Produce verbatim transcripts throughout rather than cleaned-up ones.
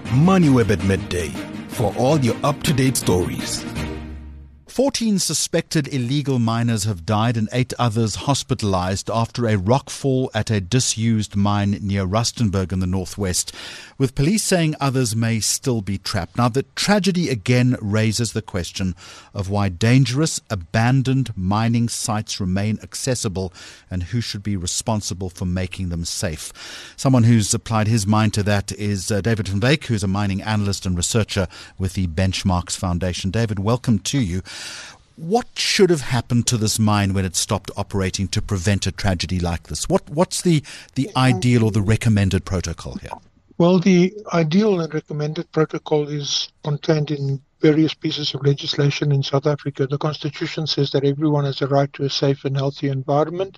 MoneyWeb at midday for all your up-to-date stories. fourteen suspected illegal miners have died and eight others hospitalized after a rockfall at a disused mine near Rustenburg in the northwest, with police saying others may still be trapped. Now, the tragedy again raises the question of why dangerous, abandoned mining sites remain accessible and who should be responsible for making them safe. Someone who's applied his mind to that is uh, David van Wyk, who's a mining analyst and researcher with the Benchmarks Foundation. David, welcome to you. What should have happened to this mine when it stopped operating to prevent a tragedy like this? What What's the, the ideal or the recommended protocol here? Well, the ideal and recommended protocol is contained in various pieces of legislation in South Africa. The Constitution says that everyone has a right to a safe and healthy environment.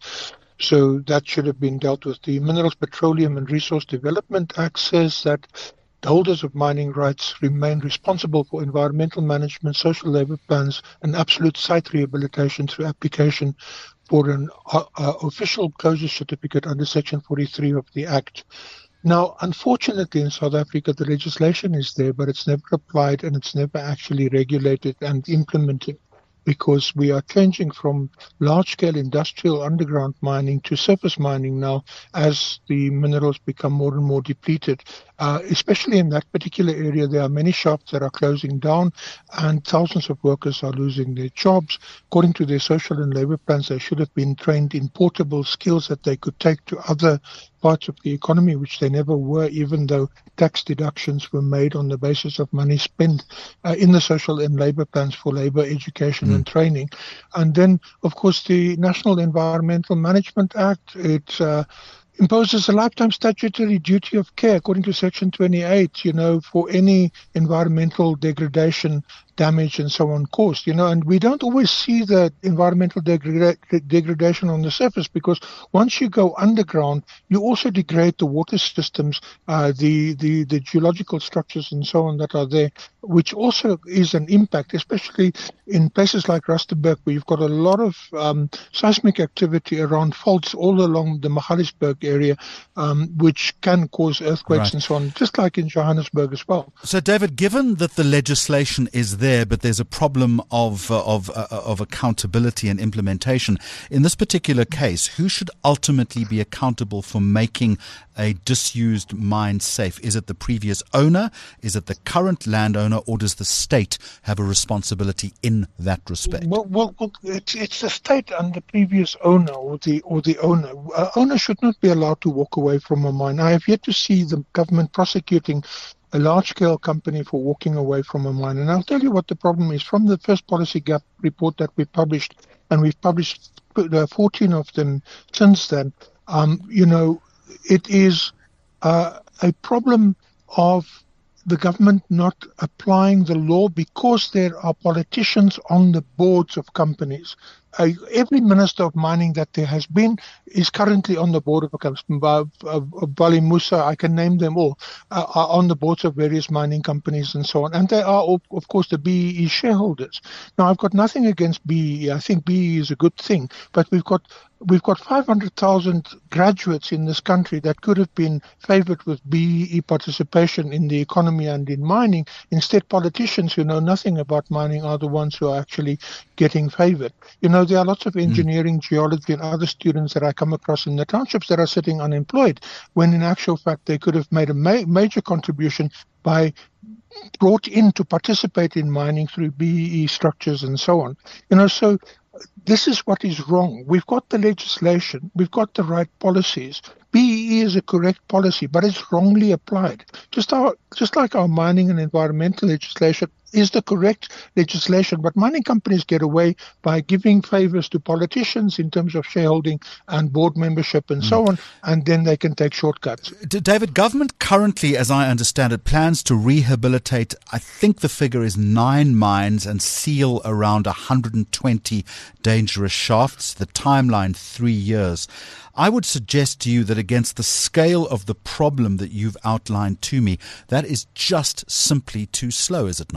So that should have been dealt with. The Minerals, Petroleum and Resource Development Act says that the holders of mining rights remain responsible for environmental management, social labor plans, and absolute site rehabilitation through application for an uh, uh, official closure certificate under Section forty-three of the Act. Now, unfortunately, in South Africa, the legislation is there, but it's never applied and it's never actually regulated and implemented, because we are changing from large-scale industrial underground mining to surface mining now as the minerals become more and more depleted. Uh, especially in that particular area, there are many shafts that are closing down and thousands of workers are losing their jobs. According to their social and labor plans, they should have been trained in portable skills that they could take to other parts of the economy, which they never were, even though tax deductions were made on the basis of money spent uh, in the social and labor plans for labor education mm. and training. And then, of course, the National Environmental Management Act, it uh, imposes a lifetime statutory duty of care, according to Section twenty-eight, you know, for any environmental degradation, damage and so on caused, you know, and we don't always see the environmental degrada- degradation on the surface, because once you go underground, you also degrade the water systems, uh, the, the, the geological structures and so on that are there, which also is an impact, especially in places like Rustenburg, where you've got a lot of um, seismic activity around faults all along the Magaliesberg area, um, which can cause earthquakes right. and so on, just like in Johannesburg as well. So, David, given that the legislation is there, but there's a problem of uh, of uh, of accountability and implementation. In this particular case, who should ultimately be accountable for making a disused mine safe? Is it the previous owner? Is it the current landowner? Or does the state have a responsibility in that respect? Well, well, well it's, it's the state and the previous owner, or the or the owner. Uh, owner should not be allowed to walk away from a mine. I have yet to see the government prosecuting a large-scale company for walking away from a mine. And I'll tell you what the problem is. From the first policy gap report that we published, and we've published fourteen of them since then, um, you know, it is uh, a problem of the government not applying the law because there are politicians on the boards of companies. Uh, every minister of mining that there has been is currently on the board of a company. Uh, uh, Bali Musa, I can name them all, uh, are on the boards of various mining companies and so on. And they are, of course, the B E E shareholders. Now, I've got nothing against B E E. I think B E E is a good thing. But we've got We've got five hundred thousand graduates in this country that could have been favored with B E E participation in the economy and in mining. Instead, politicians who know nothing about mining are the ones who are actually getting favored. You know, there are lots of engineering, mm. geology, and other students that I come across in the townships that are sitting unemployed, when in actual fact they could have made a ma- major contribution by brought in to participate in mining through B E E structures and so on. You know, so this is what is wrong. We've got the legislation, we've got the right policies. B E E is a correct policy, but it's wrongly applied. Just our, just like our mining and environmental legislation is the correct legislation, but mining companies get away by giving favors to politicians in terms of shareholding and board membership and mm. so on, and then they can take shortcuts. D- David, government currently, as I understand it, plans to rehabilitate, I think the figure is nine mines and seal around one hundred twenty dangerous shafts. The timeline, three years. I would suggest to you that against the scale of the problem that you've outlined to me, that is just simply too slow, is it not?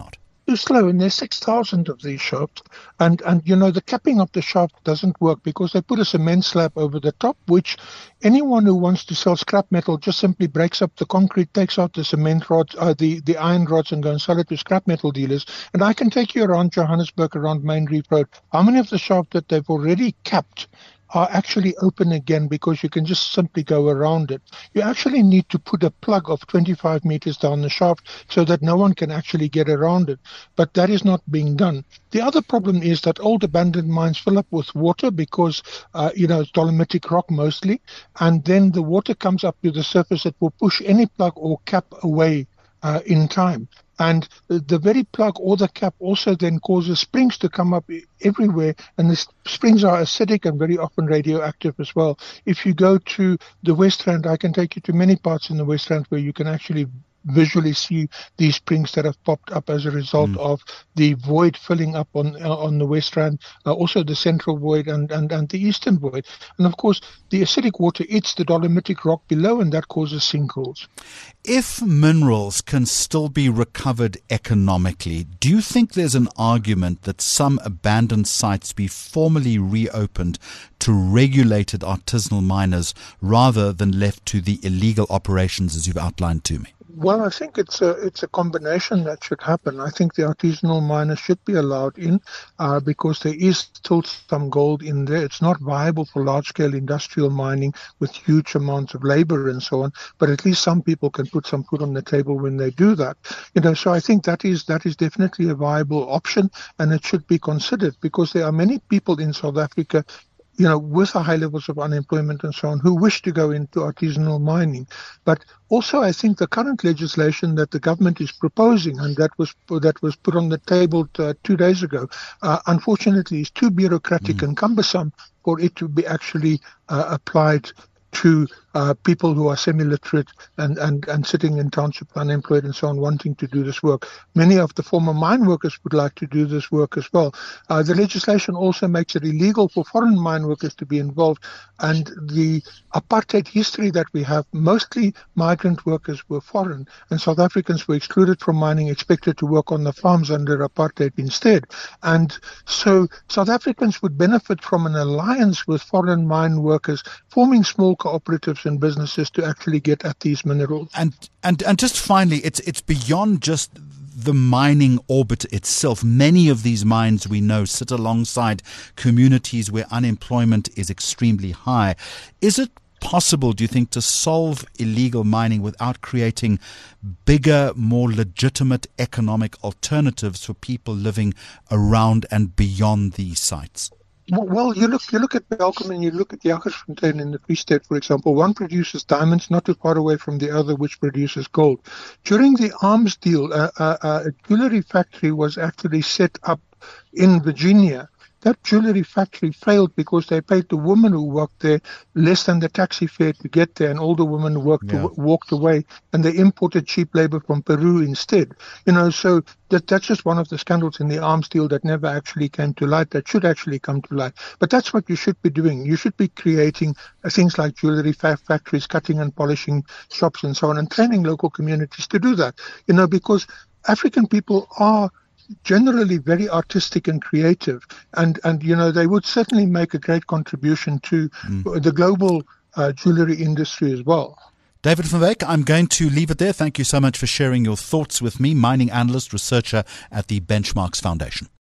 too slow, and there's six thousand of these shafts, and and you know the capping of the shaft doesn't work because they put a cement slab over the top, which anyone who wants to sell scrap metal just simply breaks up the concrete, takes out the cement rods, uh, the the iron rods, and go and sell it to scrap metal dealers. And I can take you around Johannesburg, around Main Reef Road. How many of the shafts that they've already capped are actually open again because you can just simply go around it? You actually need to put a plug of twenty-five meters down the shaft so that no one can actually get around it. But that is not being done. The other problem is that old abandoned mines fill up with water because, uh, you know, it's dolomitic rock mostly. And then the water comes up to the surface that will push any plug or cap away uh, in time. And the very plug or the cap also then causes springs to come up everywhere, and the springs are acidic and very often radioactive as well. If you go to the West Rand, I can take you to many parts in the West Rand where you can actually visually see these springs that have popped up as a result mm. of the void filling up on uh, on the West Rand, uh, also the central void and, and, and the eastern void. And of course, the acidic water eats the dolomitic rock below, and that causes sinkholes. If minerals can still be recovered economically, do you think there's an argument that some abandoned sites be formally reopened to regulated artisanal miners rather than left to the illegal operations as you've outlined to me? Well, I think it's a it's a combination that should happen. I think the artisanal miners should be allowed in uh, because there is still some gold in there. It's not viable for large-scale industrial mining with huge amounts of labor and so on, but at least some people can put some food on the table when they do that. You know, so I think that is that is definitely a viable option, and it should be considered because there are many people in South Africa, you know, with high levels of unemployment and so on, who wish to go into artisanal mining. But also, I think the current legislation that the government is proposing, and that was that was put on the table uh, two days ago, uh, unfortunately is too bureaucratic mm. and cumbersome for it to be actually uh, applied to uh, people who are semi-literate and, and, and sitting in township unemployed and so on, wanting to do this work. Many of the former mine workers would like to do this work as well. Uh, the legislation also makes it illegal for foreign mine workers to be involved. And the apartheid history that we have, mostly migrant workers were foreign, and South Africans were excluded from mining, expected to work on the farms under apartheid instead. And so South Africans would benefit from an alliance with foreign mine workers, forming small cooperatives and businesses to actually get at these minerals. And and and just finally, it's it's beyond just the mining orbit itself. Many of these mines, we know, sit alongside communities where unemployment is extremely high. Is it possible, do you think, to solve illegal mining without creating bigger, more legitimate economic alternatives for people living around and beyond these sites? Well, you look you look at Belcom and you look at Jagersfontein in the Free State, for example. One produces diamonds not too far away from the other, which produces gold. During the arms deal, uh, uh, uh, a jewelry factory was actually set up in Virginia. That jewelry factory failed because they paid the woman who worked there less than the taxi fare to get there, and all the women worked yeah. to, walked away, and they imported cheap labor from Peru instead. You know, so that that's just one of the scandals in the arms deal that never actually came to light, that should actually come to light. But that's what you should be doing. You should be creating uh, things like jewelry fa- factories, cutting and polishing shops and so on, and training local communities to do that. You know, because African people are generally very artistic and creative, and and you know they would certainly make a great contribution to mm. the global uh, jewelry industry as well. David van Wyk, I'm going to leave it there. Thank you so much for sharing your thoughts with me, mining analyst, researcher at the Benchmarks Foundation.